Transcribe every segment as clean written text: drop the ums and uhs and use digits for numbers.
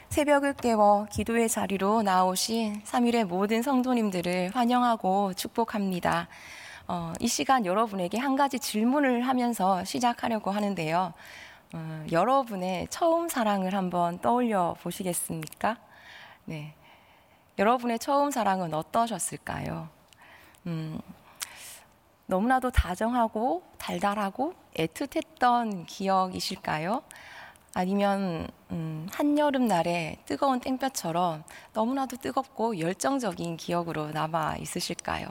새벽을 깨워 기도의 자리로 나오신 3일의 모든 성도님들을 환영하고 축복합니다. 이 시간 여러분에게 한 가지 질문을 하면서 시작하려고 하는데요. 여러분의 처음 사랑을 한번 떠올려 보시겠습니까? 네. 여러분의 처음 사랑은 어떠셨을까요? 너무나도 다정하고 달달하고 애틋했던 기억이실까요? 아니면 한여름 날에 뜨거운 땡볕처럼 너무나도 뜨겁고 열정적인 기억으로 남아 있으실까요?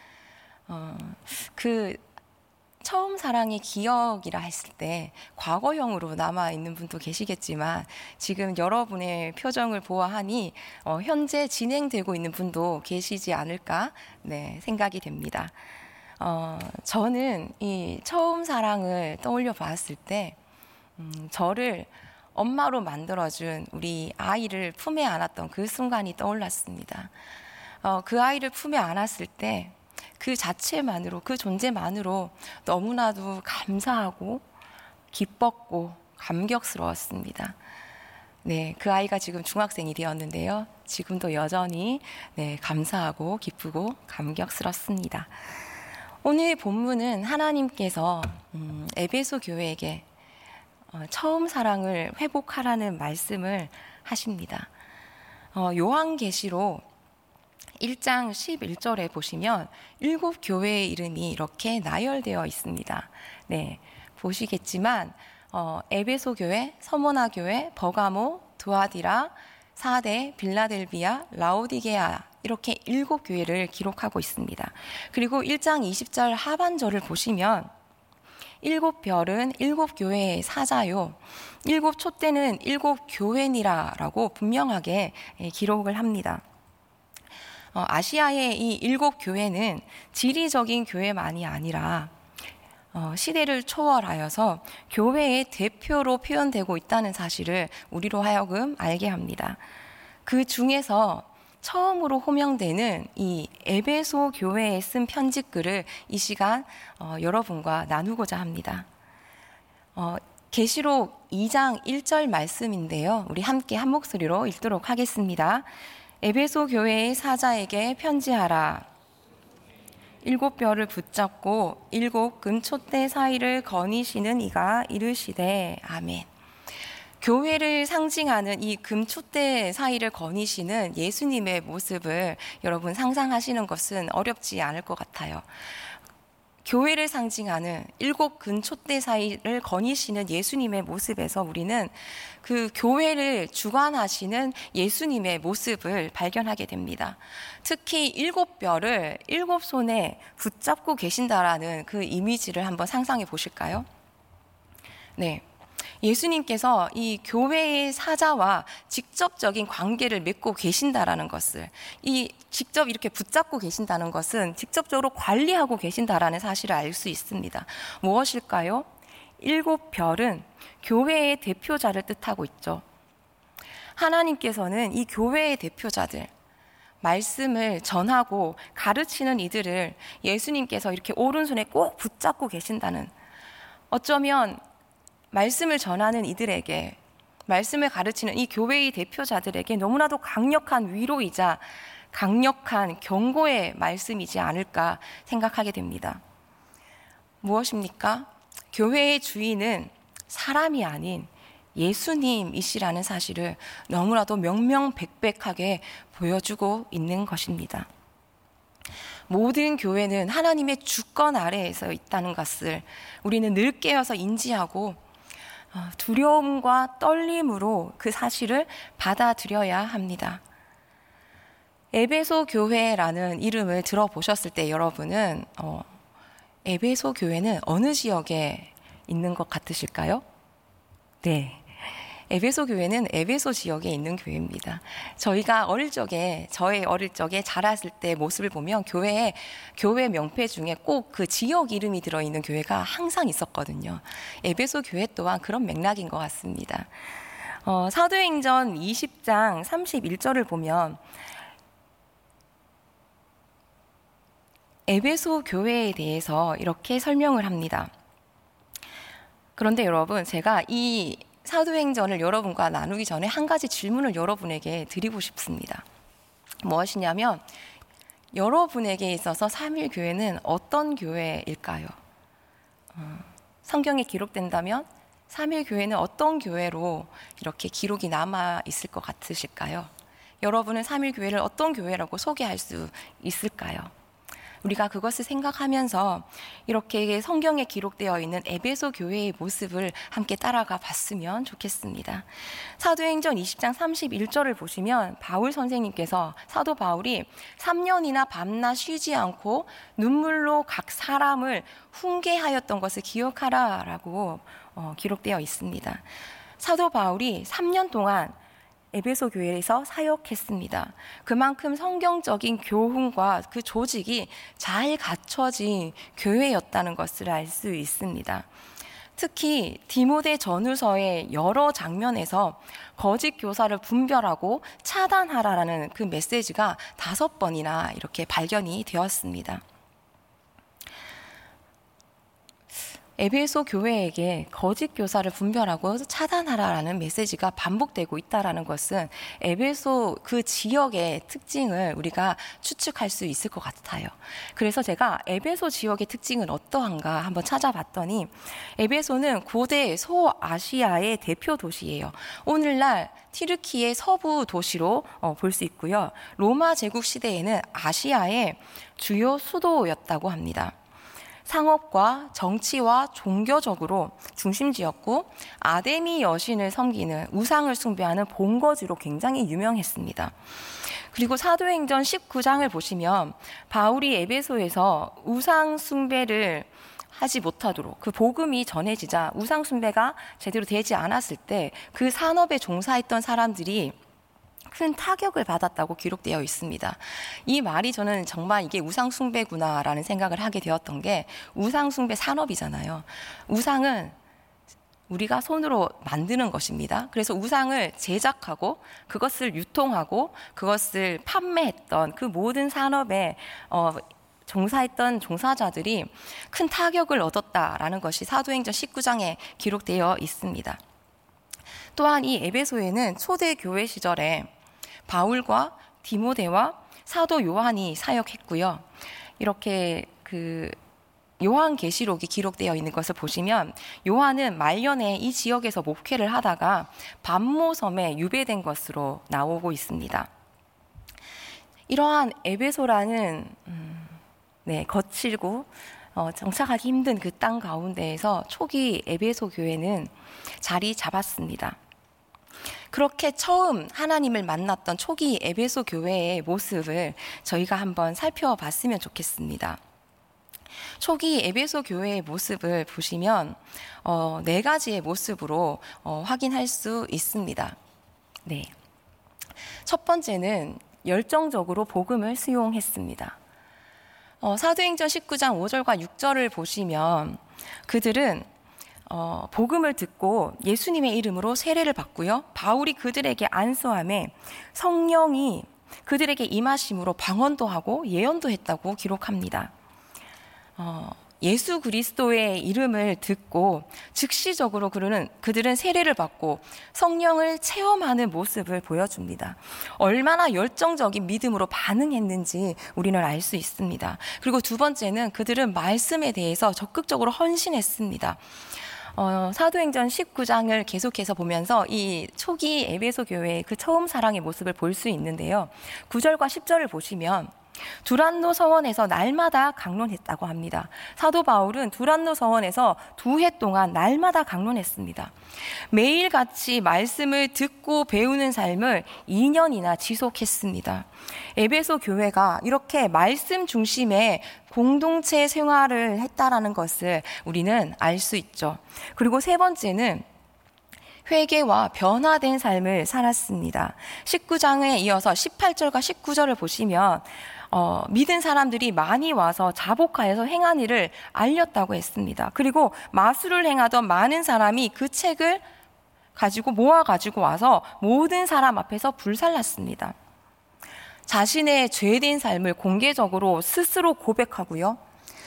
그 처음 사랑의 기억이라 했을 때 과거형으로 남아있는 분도 계시겠지만 지금 여러분의 표정을 보아하니 현재 진행되고 있는 분도 계시지 않을까 생각이 됩니다. 저는 이 처음 사랑을 떠올려 봤을 때 저를 엄마로 만들어준 우리 아이를 품에 안았던 그 순간이 떠올랐습니다. 그 아이를 품에 안았을 때 그 자체만으로, 그 존재만으로 너무나도 감사하고 기뻤고 감격스러웠습니다. 네, 그 아이가 지금 중학생이 되었는데요. 지금도 여전히 감사하고 기쁘고 감격스럽습니다. 오늘 본문은 하나님께서 에베소 교회에게 처음 사랑을 회복하라는 말씀을 하십니다. 요한계시록 1장 11절에 보시면 7 교회의 이름이 이렇게 나열되어 있습니다. 네, 보시겠지만 에베소 교회, 서모나 교회, 버가모, 두아디라, 사데, 빌라델비아, 라오디게아 이렇게 7 교회를 기록하고 있습니다. 그리고 1장 20절 하반절을 보시면 7 별은 7 교회의 사자요, 7 촛대는 7 교회니라라고 분명하게 기록을 합니다. 아시아의 이 7 교회는 지리적인 교회만이 아니라 시대를 초월하여서 교회의 대표로 표현되고 있다는 사실을 우리로 하여금 알게 합니다. 그 중에서 처음으로 호명되는 이 에베소 교회에 쓴 편지글을 이 시간 여러분과 나누고자 합니다. 계시록 2장 1절 말씀인데요. 우리 함께 한 목소리로 읽도록 하겠습니다. 에베소 교회의 사자에게 편지하라. 7 별을 붙잡고 7 금촛대 사이를 거니시는 이가 이르시되 아멘. 교회를 상징하는 이 금촛대 사이를 거니시는 예수님의 모습을 여러분 상상하시는 것은 어렵지 않을 것 같아요. 교회를 상징하는 7 금촛대 사이를 거니시는 예수님의 모습에서 우리는 그 교회를 주관하시는 예수님의 모습을 발견하게 됩니다. 특히 7 별을 7 손에 붙잡고 계신다라는 그 이미지를 한번 상상해 보실까요? 네. 예수님께서 이 교회의 사자와 직접적인 관계를 맺고 계신다라는 것을, 이 직접 이렇게 붙잡고 계신다는 것은 직접적으로 관리하고 계신다라는 사실을 알 수 있습니다. 무엇일까요? 7 별은 교회의 대표자를 뜻하고 있죠. 하나님께서는 이 교회의 대표자들, 말씀을 전하고 가르치는 이들을 예수님께서 이렇게 오른손에 꼭 붙잡고 계신다는, 어쩌면 말씀을 전하는 이들에게, 말씀을 가르치는 이 교회의 대표자들에게 너무나도 강력한 위로이자 강력한 경고의 말씀이지 않을까 생각하게 됩니다. 무엇입니까? 교회의 주인은 사람이 아닌 예수님이시라는 사실을 너무나도 명명백백하게 보여주고 있는 것입니다. 모든 교회는 하나님의 주권 아래에서 있다는 것을 우리는 늘 깨어서 인지하고 두려움과 떨림으로 그 사실을 받아들여야 합니다. 에베소 교회라는 이름을 들어보셨을 때 여러분은 에베소 교회는 어느 지역에 있는 것 같으실까요? 네. 에베소 교회는 에베소 지역에 있는 교회입니다. 저희가 저의 어릴 적에 자랐을 때 모습을 보면 교회 명패 중에 꼭 그 지역 이름이 들어있는 교회가 항상 있었거든요. 에베소 교회 또한 그런 맥락인 것 같습니다. 사도행전 20장 31절을 보면 에베소 교회에 대해서 이렇게 설명을 합니다. 그런데 여러분, 제가 이 사도행전을 여러분과 나누기 전에 한 가지 질문을 여러분에게 드리고 싶습니다. 무엇이냐면 여러분에게 있어서 삼일교회는 어떤 교회일까요? 성경에 기록된다면 삼일교회는 어떤 교회로 이렇게 기록이 남아 있을 것 같으실까요? 여러분은 삼일교회를 어떤 교회라고 소개할 수 있을까요? 우리가 그것을 생각하면서 이렇게 성경에 기록되어 있는 에베소 교회의 모습을 함께 따라가 봤으면 좋겠습니다. 사도행전 20장 31절을 보시면 바울 선생님께서, 사도 바울이 3년이나 밤낮 쉬지 않고 눈물로 각 사람을 훈계하였던 것을 기억하라라고 기록되어 있습니다. 사도 바울이 3년 동안 에베소 교회에서 사역했습니다. 그만큼 성경적인 교훈과 그 조직이 잘 갖춰진 교회였다는 것을 알 수 있습니다. 특히 디모데 전후서의 여러 장면에서 거짓 교사를 분별하고 차단하라라는 그 메시지가 5번이나 이렇게 발견이 되었습니다. 에베소 교회에게 거짓 교사를 분별하고 차단하라라는 메시지가 반복되고 있다는 것은 에베소 그 지역의 특징을 우리가 추측할 수 있을 것 같아요. 그래서 제가 에베소 지역의 특징은 어떠한가 한번 찾아봤더니, 에베소는 고대 소아시아의 대표 도시예요. 오늘날 튀르키의 서부 도시로 볼 수 있고요. 로마 제국 시대에는 아시아의 주요 수도였다고 합니다. 상업과 정치와 종교적으로 중심지였고, 아데미 여신을 섬기는, 우상을 숭배하는 본거지로 굉장히 유명했습니다. 그리고 사도행전 19장을 보시면 바울이 에베소에서 우상 숭배를 하지 못하도록, 그 복음이 전해지자 우상 숭배가 제대로 되지 않았을 때 그 산업에 종사했던 사람들이 큰 타격을 받았다고 기록되어 있습니다. 이 말이 저는 정말 이게 우상숭배구나라는 생각을 하게 되었던 게, 우상숭배 산업이잖아요. 우상은 우리가 손으로 만드는 것입니다. 그래서 우상을 제작하고 그것을 유통하고 그것을 판매했던 그 모든 산업에 종사했던 종사자들이 큰 타격을 얻었다라는 것이 사도행전 19장에 기록되어 있습니다. 또한 이 에베소에는 초대 교회 시절에 바울과 디모데와 사도 요한이 사역했고요. 이렇게 요한계시록이 기록되어 있는 것을 보시면, 요한은 말년에 이 지역에서 목회를 하다가 밤모섬에 유배된 것으로 나오고 있습니다. 이러한 에베소라는 거칠고 정착하기 힘든 그 땅 가운데에서 초기 에베소 교회는 자리 잡았습니다. 그렇게 처음 하나님을 만났던 초기 에베소 교회의 모습을 저희가 한번 살펴봤으면 좋겠습니다. 초기 에베소 교회의 모습을 보시면 4가지의 모습으로 확인할 수 있습니다. 네. 첫 번째는 열정적으로 복음을 수용했습니다. 사도행전 19장 5절과 6절을 보시면 그들은 복음을 듣고 예수님의 이름으로 세례를 받고요. 바울이 그들에게 안수함에 성령이 그들에게 임하심으로 방언도 하고 예언도 했다고 기록합니다. 예수 그리스도의 이름을 듣고 즉시적으로 그들은 세례를 받고 성령을 체험하는 모습을 보여줍니다. 얼마나 열정적인 믿음으로 반응했는지 우리는 알 수 있습니다. 그리고 두 번째는 그들은 말씀에 대해서 적극적으로 헌신했습니다. 사도행전 19장을 계속해서 보면서 이 초기 에베소 교회의 그 처음 사랑의 모습을 볼 수 있는데요. 9절과 10절을 보시면 두란노 서원에서 날마다 강론했다고 합니다. 사도 바울은 두란노 서원에서 2해 동안 날마다 강론했습니다. 매일같이 말씀을 듣고 배우는 삶을 2년이나 지속했습니다. 에베소 교회가 이렇게 말씀 중심의 공동체 생활을 했다라는 것을 우리는 알 수 있죠. 그리고 세 번째는 회개와 변화된 삶을 살았습니다. 19장에 이어서 18절과 19절을 보시면 믿은 사람들이 많이 와서 자복하여서 행한 일을 알렸다고 했습니다. 그리고 마술을 행하던 많은 사람이 그 책을 모아가지고 와서 모든 사람 앞에서 불살랐습니다. 자신의 죄된 삶을 공개적으로 스스로 고백하고요.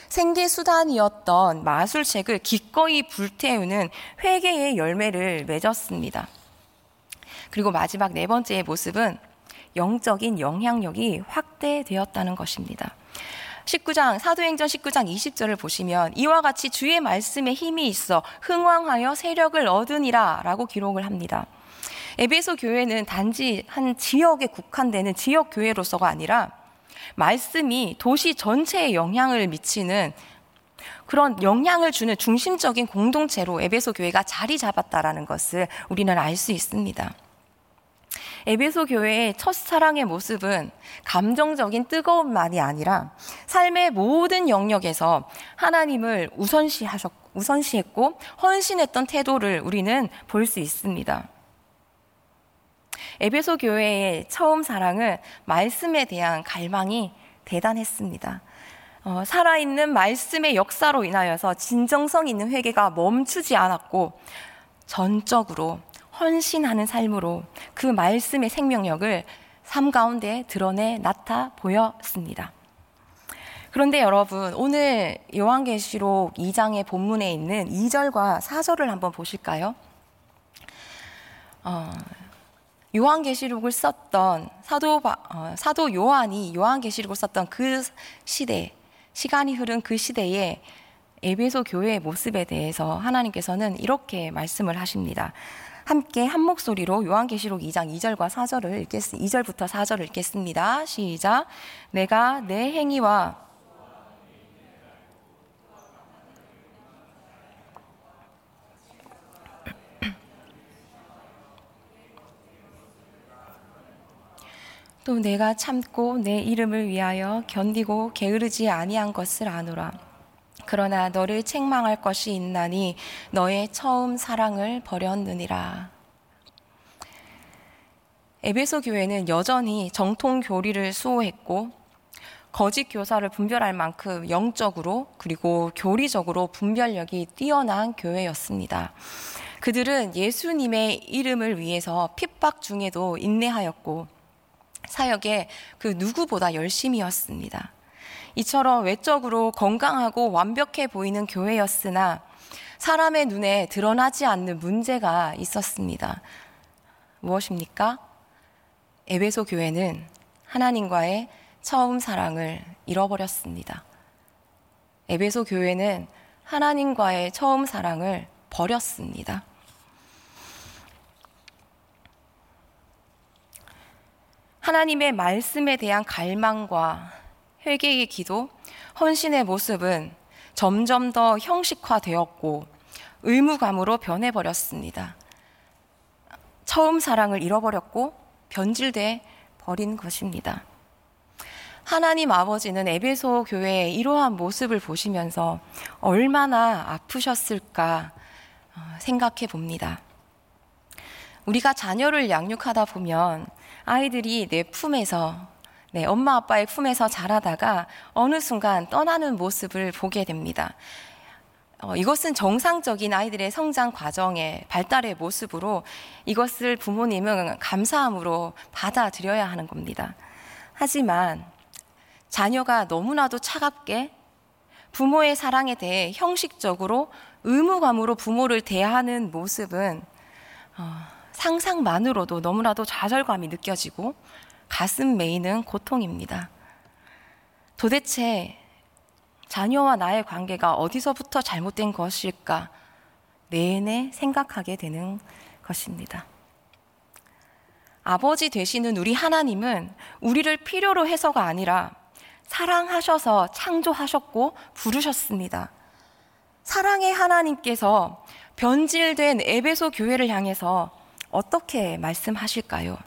생계 수단이었던 마술책을 기꺼이 불태우는 회개의 열매를 맺었습니다. 그리고 마지막 네 번째의 모습은 영적인 영향력이 확대되었다는 것입니다. 사도행전 19장 20절을 보시면 이와 같이 주의 말씀에 힘이 있어 흥왕하여 세력을 얻으니라 라고 기록을 합니다. 에베소 교회는 단지 한 지역에 국한되는 지역 교회로서가 아니라 말씀이 도시 전체에 영향을 미치는 그런 영향을 주는 중심적인 공동체로 에베소 교회가 자리 잡았다라는 것을 우리는 알 수 있습니다. 에베소 교회의 첫사랑의 모습은 감정적인 뜨거움만이 아니라 삶의 모든 영역에서 하나님을 우선시했고 헌신했던 태도를 우리는 볼 수 있습니다. 에베소 교회의 처음 사랑은 말씀에 대한 갈망이 대단했습니다. 살아있는 말씀의 역사로 인하여서 진정성 있는 회개가 멈추지 않았고 전적으로 헌신하는 삶으로 그 말씀의 생명력을 삶 가운데 드러내 나타 보였습니다. 그런데 여러분, 오늘 요한계시록 2장의 본문에 있는 2절과 4절을 한번 보실까요? 요한계시록을 썼던 사도 요한이 요한계시록을 썼던 그 시간이 흐른 그 시대에 에베소 교회의 모습에 대해서 하나님께서는 이렇게 말씀을 하십니다. 함께 한 목소리로 요한계시록 2장 2절과 4절을 2절부터 4절을 읽겠습니다. 시작. 내가 내 행위와 또 내가 참고 내 이름을 위하여 견디고 게으르지 아니한 것을 아노라. 그러나 너를 책망할 것이 있나니 너의 처음 사랑을 버렸느니라. 에베소 교회는 여전히 정통 교리를 수호했고 거짓 교사를 분별할 만큼 영적으로 그리고 교리적으로 분별력이 뛰어난 교회였습니다. 그들은 예수님의 이름을 위해서 핍박 중에도 인내하였고 사역에 그 누구보다 열심이었습니다. 이처럼 외적으로 건강하고 완벽해 보이는 교회였으나 사람의 눈에 드러나지 않는 문제가 있었습니다. 무엇입니까? 에베소 교회는 하나님과의 처음 사랑을 잃어버렸습니다. 에베소 교회는 하나님과의 처음 사랑을 버렸습니다. 하나님의 말씀에 대한 갈망과 회개의 기도, 헌신의 모습은 점점 더 형식화되었고 의무감으로 변해버렸습니다. 처음 사랑을 잃어버렸고 변질돼 버린 것입니다. 하나님 아버지는 에베소 교회의 이러한 모습을 보시면서 얼마나 아프셨을까 생각해 봅니다. 우리가 자녀를 양육하다 보면 아이들이 내 품에서 엄마 아빠의 품에서 자라다가 어느 순간 떠나는 모습을 보게 됩니다. 이것은 정상적인 아이들의 성장 과정의 발달의 모습으로 이것을 부모님은 감사함으로 받아들여야 하는 겁니다. 하지만 자녀가 너무나도 차갑게 부모의 사랑에 대해 형식적으로 의무감으로 부모를 대하는 모습은 상상만으로도 너무나도 좌절감이 느껴지고 가슴 메이는 고통입니다. 도대체 자녀와 나의 관계가 어디서부터 잘못된 것일까 내내 생각하게 되는 것입니다. 아버지 되시는 우리 하나님은 우리를 필요로 해서가 아니라 사랑하셔서 창조하셨고 부르셨습니다. 사랑의 하나님께서 변질된 에베소 교회를 향해서 어떻게 말씀하실까요?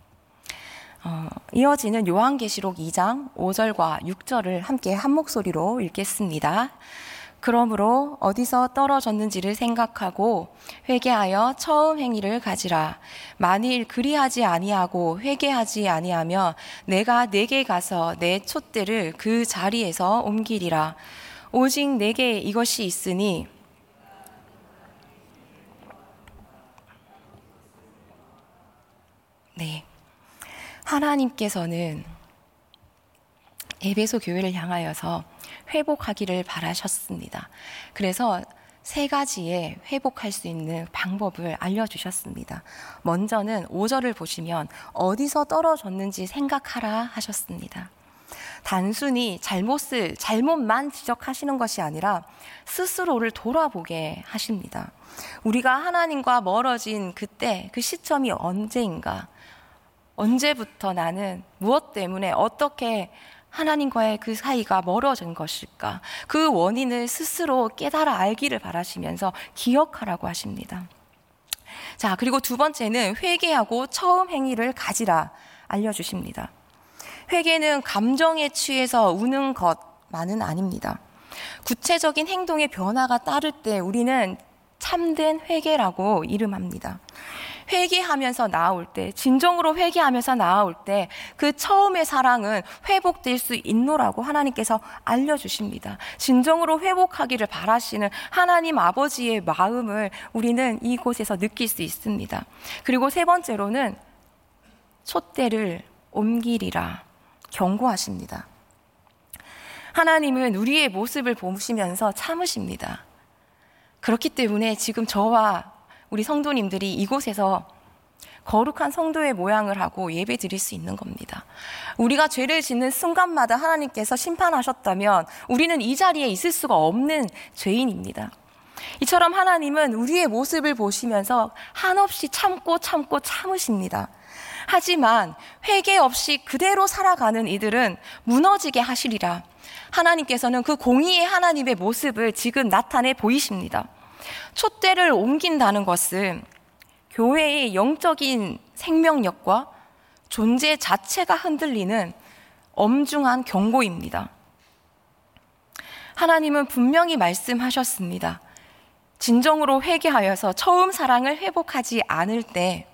이어지는 요한계시록 2장 5절과 6절을 함께 한 목소리로 읽겠습니다. 그러므로 어디서 떨어졌는지를 생각하고 회개하여 처음 행위를 가지라. 만일 그리하지 아니하고 회개하지 아니하며 내가 내게 가서 내 촛대를 그 자리에서 옮기리라. 오직 내게 이것이 있으니 하나님께서는 에베소 교회를 향하여서 회복하기를 바라셨습니다. 그래서 3가지의 회복할 수 있는 방법을 알려주셨습니다. 먼저는 5절을 보시면 어디서 떨어졌는지 생각하라 하셨습니다. 단순히 잘못만 지적하시는 것이 아니라 스스로를 돌아보게 하십니다. 우리가 하나님과 멀어진 그때, 그 시점이 언제인가? 언제부터 나는 무엇 때문에 어떻게 하나님과의 그 사이가 멀어진 것일까? 그 원인을 스스로 깨달아 알기를 바라시면서 기억하라고 하십니다. 자, 그리고 2번째는 회개하고 처음 행위를 가지라 알려주십니다. 회개는 감정에 취해서 우는 것만은 아닙니다. 구체적인 행동의 변화가 따를 때 우리는 참된 회개라고 이름합니다. 회개하면서 나아올 때, 진정으로 회개하면서 나아올 때 그 처음의 사랑은 회복될 수 있노라고 하나님께서 알려주십니다. 진정으로 회복하기를 바라시는 하나님 아버지의 마음을 우리는 이곳에서 느낄 수 있습니다. 그리고 3번째로는 촛대를 옮기리라 경고하십니다. 하나님은 우리의 모습을 보시면서 참으십니다. 그렇기 때문에 지금 저와 우리 성도님들이 이곳에서 거룩한 성도의 모양을 하고 예배 드릴 수 있는 겁니다. 우리가 죄를 짓는 순간마다 하나님께서 심판하셨다면 우리는 이 자리에 있을 수가 없는 죄인입니다. 이처럼 하나님은 우리의 모습을 보시면서 한없이 참으십니다. 하지만 회개 없이 그대로 살아가는 이들은 무너지게 하시리라. 하나님께서는 그 공의의 하나님의 모습을 지금 나타내 보이십니다. 촛대를 옮긴다는 것은 교회의 영적인 생명력과 존재 자체가 흔들리는 엄중한 경고입니다. 하나님은 분명히 말씀하셨습니다. 진정으로 회개하여서 처음 사랑을 회복하지 않을 때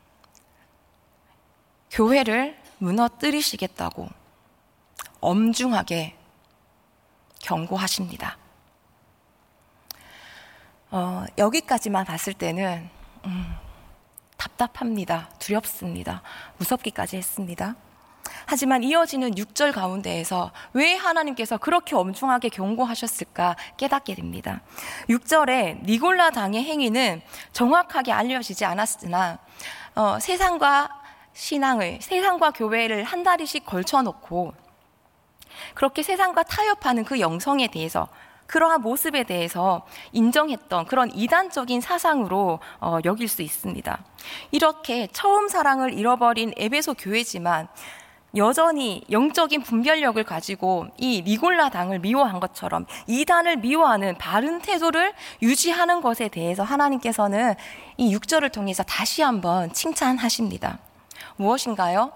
교회를 무너뜨리시겠다고 엄중하게 경고하십니다. 여기까지만 봤을 때는 답답합니다. 두렵습니다. 무섭기까지 했습니다. 하지만 이어지는 6절 가운데에서 왜 하나님께서 그렇게 엄중하게 경고하셨을까 깨닫게 됩니다. 6절에 니골라 당의 행위는 정확하게 알려지지 않았으나 세상과 교회를 한 다리씩 걸쳐놓고 그렇게 세상과 타협하는 그 영성에 대해서, 그러한 모습에 대해서 인정했던 그런 이단적인 사상으로 여길 수 있습니다. 이렇게 처음 사랑을 잃어버린 에베소 교회지만 여전히 영적인 분별력을 가지고 이 니골라 당을 미워한 것처럼 이단을 미워하는 바른 태도를 유지하는 것에 대해서 하나님께서는 이 6절을 통해서 다시 한번 칭찬하십니다. 무엇인가요?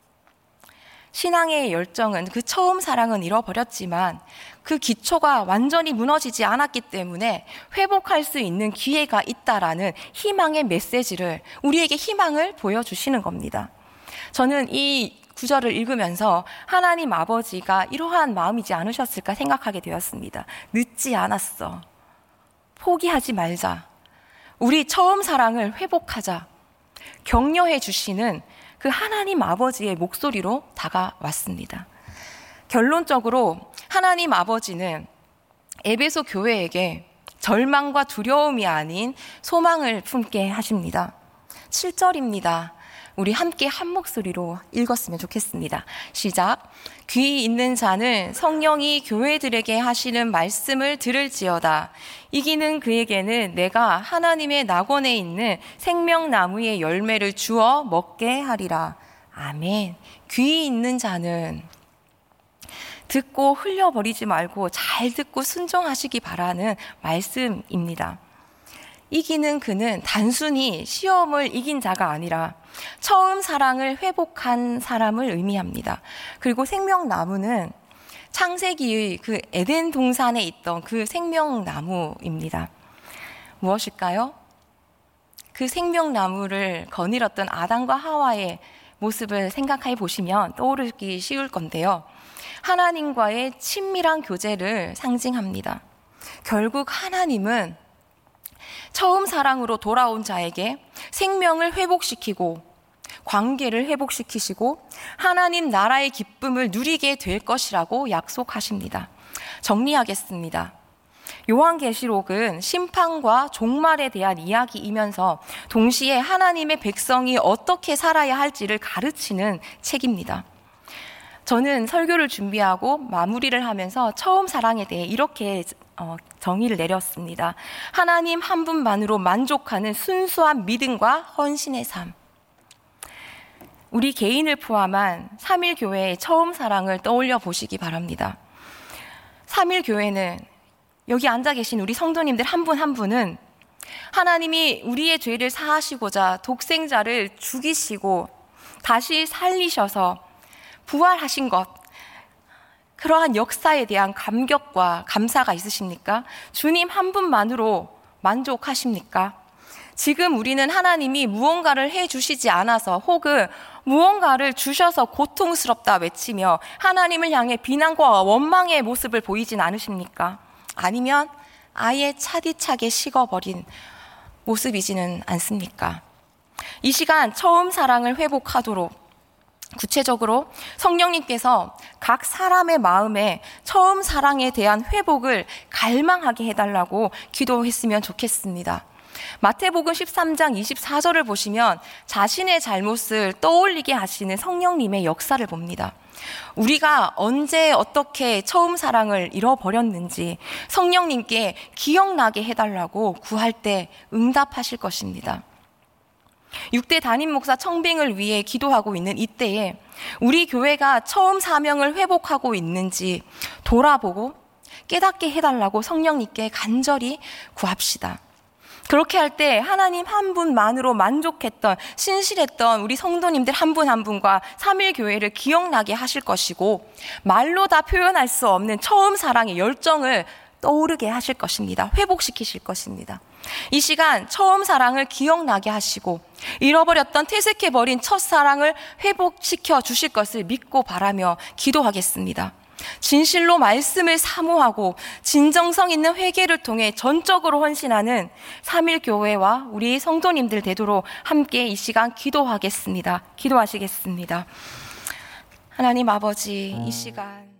신앙의 열정은, 그 처음 사랑은 잃어버렸지만 그 기초가 완전히 무너지지 않았기 때문에 회복할 수 있는 기회가 있다라는 희망의 메시지를, 우리에게 희망을 보여주시는 겁니다. 저는 이 구절을 읽으면서 하나님 아버지가 이러한 마음이지 않으셨을까 생각하게 되었습니다. 늦지 않았어. 포기하지 말자. 우리 처음 사랑을 회복하자. 격려해 주시는 그 하나님 아버지의 목소리로 다가왔습니다. 결론적으로 하나님 아버지는 에베소 교회에게 절망과 두려움이 아닌 소망을 품게 하십니다. 7절입니다. 우리 함께 한 목소리로 읽었으면 좋겠습니다. 시작. 귀 있는 자는 성령이 교회들에게 하시는 말씀을 들을지어다. 이기는 그에게는 내가 하나님의 낙원에 있는 생명나무의 열매를 주어 먹게 하리라. 아멘. 귀 있는 자는 듣고 흘려버리지 말고 잘 듣고 순종하시기 바라는 말씀입니다. 이기는 그는 단순히 시험을 이긴 자가 아니라 처음 사랑을 회복한 사람을 의미합니다. 그리고 생명나무는 창세기의 그 에덴 동산에 있던 그 생명나무입니다. 무엇일까요? 그 생명나무를 거닐었던 아담과 하와의 모습을 생각해 보시면 떠오르기 쉬울 건데요. 하나님과의 친밀한 교제를 상징합니다. 결국 하나님은 처음 사랑으로 돌아온 자에게 생명을 회복시키고 관계를 회복시키시고 하나님 나라의 기쁨을 누리게 될 것이라고 약속하십니다. 정리하겠습니다. 요한계시록은 심판과 종말에 대한 이야기이면서 동시에 하나님의 백성이 어떻게 살아야 할지를 가르치는 책입니다. 저는 설교를 준비하고 마무리를 하면서 처음 사랑에 대해 이렇게 정의를 내렸습니다. 하나님 한 분만으로 만족하는 순수한 믿음과 헌신의 삶. 우리 개인을 포함한 삼일교회의 처음 사랑을 떠올려 보시기 바랍니다. 삼일교회는 여기 앉아 계신 우리 성도님들 한 분 한 분은 하나님이 우리의 죄를 사하시고자 독생자를 죽이시고 다시 살리셔서 부활하신 것, 그러한 역사에 대한 감격과 감사가 있으십니까? 주님 한 분만으로 만족하십니까? 지금 우리는 하나님이 무언가를 해주시지 않아서 혹은 무언가를 주셔서 고통스럽다 외치며 하나님을 향해 비난과 원망의 모습을 보이진 않으십니까? 아니면 아예 차디차게 식어버린 모습이지는 않습니까? 이 시간 처음 사랑을 회복하도록 구체적으로 성령님께서 각 사람의 마음에 처음 사랑에 대한 회복을 갈망하게 해달라고 기도했으면 좋겠습니다. 마태복음 13장 24절을 보시면 자신의 잘못을 떠올리게 하시는 성령님의 역사를 봅니다. 우리가 언제 어떻게 처음 사랑을 잃어버렸는지 성령님께 기억나게 해달라고 구할 때 응답하실 것입니다. 6대 담임 목사 청빙을 위해 기도하고 있는 이때에 우리 교회가 처음 사명을 회복하고 있는지 돌아보고 깨닫게 해달라고 성령님께 간절히 구합시다. 그렇게 할 때 하나님 한 분만으로 만족했던 신실했던 우리 성도님들 한 분 한 분과 삼일교회를 기억나게 하실 것이고 말로 다 표현할 수 없는 처음 사랑의 열정을 떠오르게 하실 것입니다. 회복시키실 것입니다. 이 시간 처음 사랑을 기억나게 하시고 잃어버렸던 퇴색해버린 첫사랑을 회복시켜 주실 것을 믿고 바라며 기도하겠습니다. 진실로 말씀을 사모하고 진정성 있는 회개를 통해 전적으로 헌신하는 삼일교회와 우리 성도님들 되도록 함께 이 시간 기도하겠습니다. 기도하시겠습니다. 하나님 아버지, 이 시간